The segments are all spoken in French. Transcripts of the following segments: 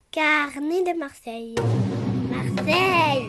Carnet de Marseille. Marseille.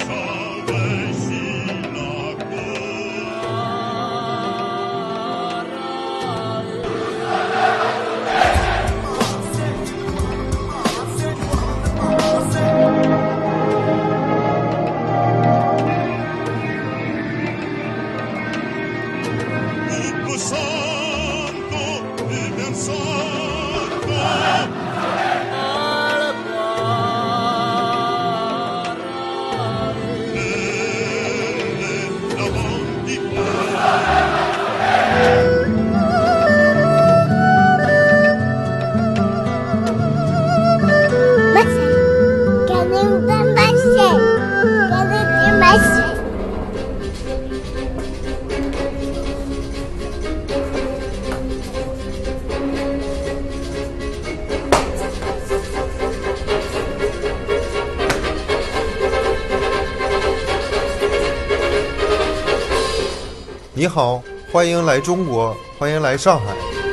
你好，欢迎来中国，欢迎来上海。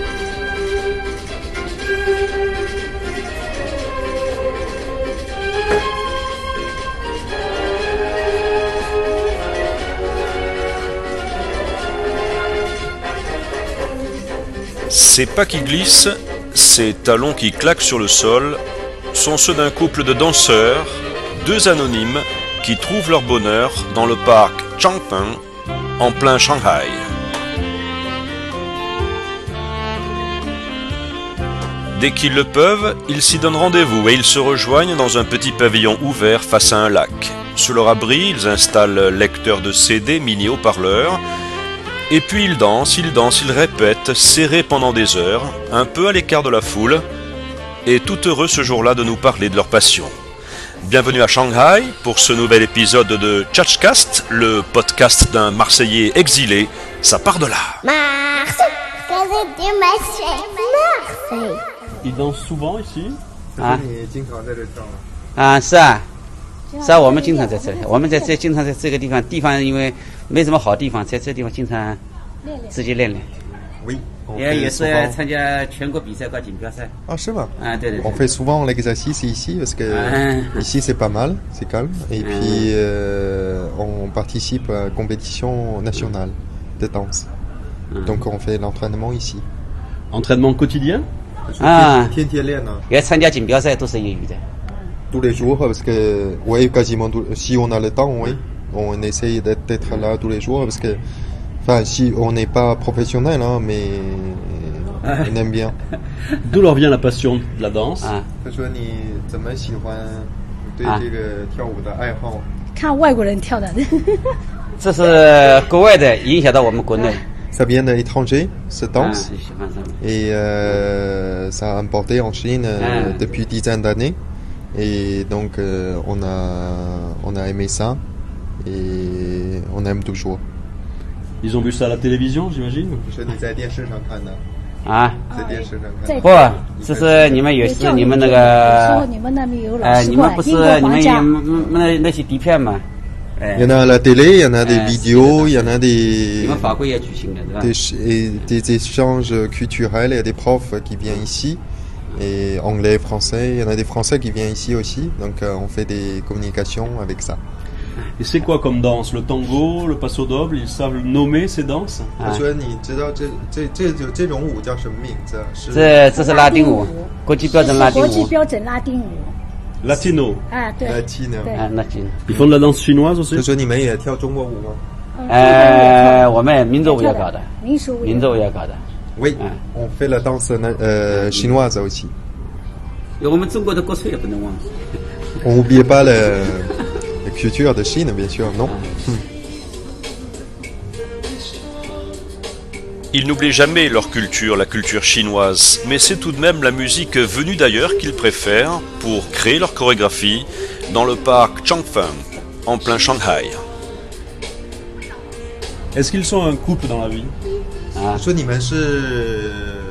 Ces pas qui glissent, ces talons qui claquent sur le sol, sont ceux d'un couple de danseurs, deux anonymes, qui trouvent leur bonheur dans le parc Changping, en plein Shanghai. Dès qu'ils le peuvent, ils s'y donnent rendez-vous et ils se rejoignent dans un petit pavillon ouvert face à un lac. Sous leur abri, ils installent lecteurs de CD mini haut-parleurs. Et puis ils dansent, ils répètent, serrés pendant des heures, un peu à l'écart de la foule, et tout heureux ce jour-là de nous parler de leur passion. Bienvenue à Shanghai pour ce nouvel épisode de Tchatchcast, le podcast d'un Marseillais exilé. Ça part de là. Marseille. Marseille. Ils dansent souvent ici? 啊，你经常在这跳吗？ 啊，是啊，是啊，我们经常在这里，我们在这经常在这个地方，因为没什么好地方，在这地方经常自己练练。 Oui. 也是参加全国比赛和锦标赛。 Ah, c'est vrai. Ah, ouais. On fait souvent l'exercice ici parce que ici c'est pas mal, c'est calme. Et puis on participe à la compétition nationale de danse. Donc on fait l'entraînement ici. Entraînement quotidien? 啊， 天天练呢。 也参加锦标赛都是业余的。 Tous les jours parce que oui, quasiment si on a le temps, oui, on essaye d'être là tous les jours parce que enfin si on n'est pas professionnel hein, mais on aime bien. D'où leur vient la passion de la danse? 他说你怎么喜欢对这个跳舞的爱好？ 看外国人跳的。 这是国外的影响到我们国内。 Ça vient de l'étranger, cette danse, Ah, et ça a importé en Chine depuis dizaines d'années. Et donc on a aimé ça et on aime toujours. Ils ont vu ça à la télévision, j'imagine? 是你在电视上看的？ 啊， 在电视上看的。 不，这是你们有时你们那个， 你们那边有老师你们不是你们家那些底片嘛？ Il y en a à la télé, il y en a des vidéos, il y en a des échanges culturels, il y a des profs qui viennent ici, et anglais, français, il y en a des français qui viennent ici aussi, donc on fait des communications avec ça. Et c'est quoi comme danse? Le tango, le paso doble, ils savent nommer ces danses? 他说你知道这种舞叫什么名字？ 这是拉丁舞，国际标准拉丁舞。 国际标准拉丁舞。 Latino. 啊，对。 Latino. ，Latino. Ils font de la danse chinoise aussi? 他说你们也跳中国舞吗？ 我们民族舞也搞的，民族舞也搞的。 Oui, on fait la danse chinoise aussi. 我们中国的国粹也不能忘记。 On n'oublie pas la culture de Chine, bien sûr, non? Ils n'oublient jamais leur culture, la culture chinoise, mais c'est tout de même la musique venue d'ailleurs qu'ils préfèrent pour créer leur chorégraphie dans le parc Changping, en plein Shanghai. Est-ce qu'ils sont un couple dans la vie? 他说你们是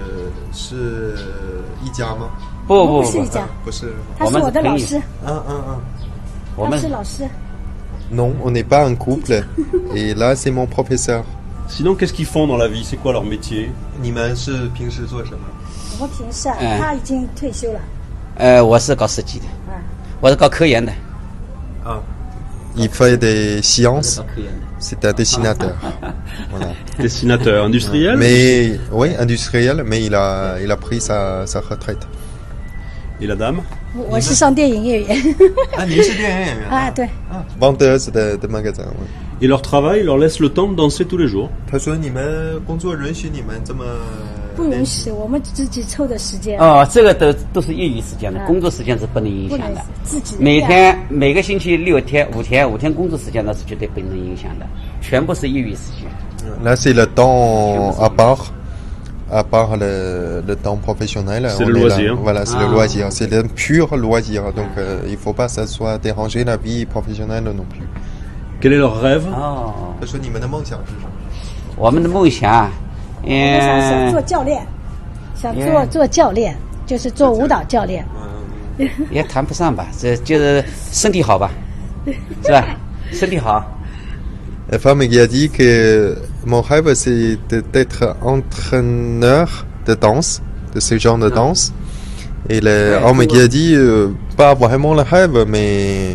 一家吗？ 不是一家， 不是。 他是我的老师。 他是老师。 Non, on n'est pas un couple. Et là, c'est mon professeur. Sinon, qu'est-ce qu'ils font dans la vie? C'est quoi leur métier? 你们是平时做什么？ 我平时他已经退休了。 我是搞设计的，我是搞科研的。 Il fait des sciences. 搞科研的。 C'est un dessinateur. Voilà. Dessinateur industriel. Mais oui, industriel, mais il a pris sa retraite. Et la dame? 我是上电影业员 Ah,你是电影演员啊，对， vendeuse de magasin. Ouais. Et leur travail leur laisse le temps de danser tous les jours. 他说你们工作允许你们这么不允许我们自己凑的时间， 哦，这个都是业余时间的，工作时间是不能影不能响的。 自己每个星期6天、5天工作时间那是绝对不能影响的，全部是业余时间。 Là, c'est le temps à part le temps professionnel. C'est on le est là. loisir. Voilà, c'est le loisir. C'est le pur loisir. Donc, il faut pas que ça soit déranger la vie professionnelle non plus. Quel est leur rêve? 哦， 他说你们的梦想是什么？ 我们的梦想， 我想做教练，想做教练，就是做舞蹈教练。 也谈不上吧，这就是身体好吧，是吧？身体好。 La femme qui a dit que mon rêve c'est d'être entraîneur de danse, de ce genre de danse. Et l'homme qui a dit pas vraiment le rêve, mais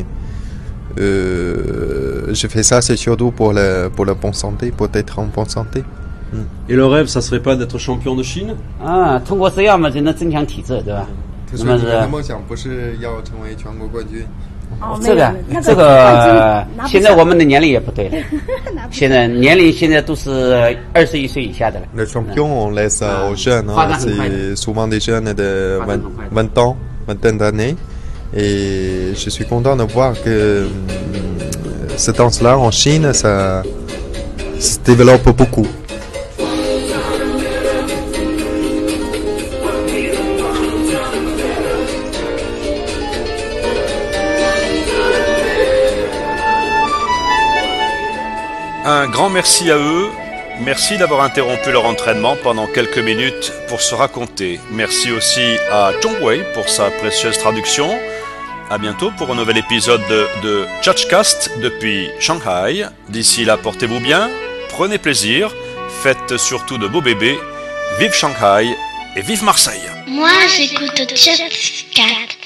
je fais ça c'est surtout pour la bonne santé, pour être en bonne santé. Et le rêve, ça serait pas d'être champion de Chine? 啊，通过这样嘛就能增强体质，对吧？ 他那么是说你们的梦想不是要成为全国冠军。 哦， 这个那这冠军个拿不现在上我们的年龄也不对了，现在年龄现在都是21岁以下的了。 Le champion, on laisse aux jeunes. Hein, c'est souvent des jeunes de 20 ans, vingtaine d'années. Et je suis content de voir que cette danse-là en Chine, ça se développe beaucoup. Un grand merci à eux. Merci d'avoir interrompu leur entraînement pendant quelques minutes pour se raconter. Merci aussi à Zhongwei pour sa précieuse traduction. À bientôt pour un nouvel épisode de Tchatchcast depuis Shanghai. D'ici là, portez-vous bien, prenez plaisir, faites surtout de beaux bébés. Vive Shanghai et vive Marseille! Moi, j'écoute Tchatchcast.